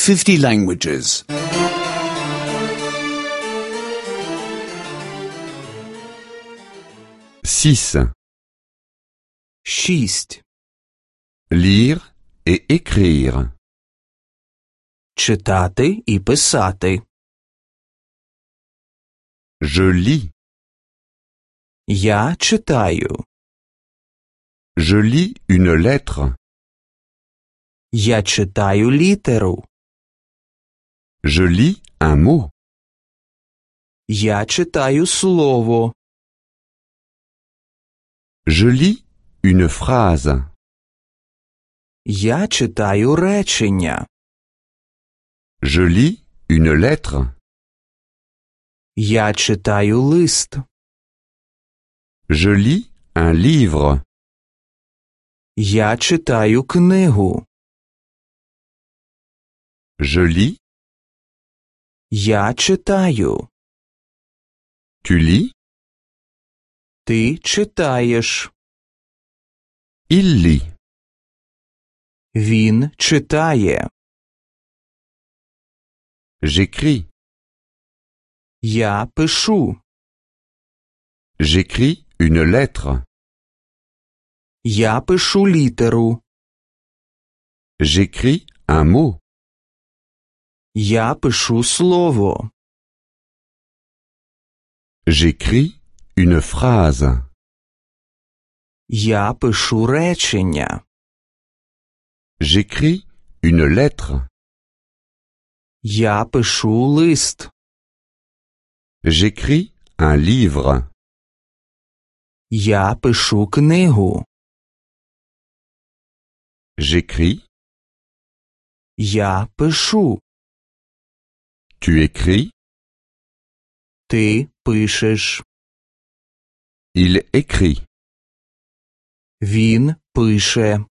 50 languages. 6. 6. Lire et écrire. Читати і писати. Je lis. Я читаю. Je lis une lettre. Я читаю літеру. Je lis un mot. Я читаю слово. Je lis une phrase. Я читаю речення. Je lis une lettre. Я читаю лист. Je lis un livre. Я читаю книгу. Je lis. Я читаю. Tu lis. Ти читаєш. Il lit. Він читає. J'écris. Я пишу. J'écris une lettre. Я пишу літеру. J'écris un mot. Я пишу слово. J'écris une phrase. Я пишу речення. J'écris une lettre. Я пишу лист. J'écris un livre. Я пишу книгу. J'écris. Я пишу. Tu écris. Ти пишеш. Il écrit. Він пише.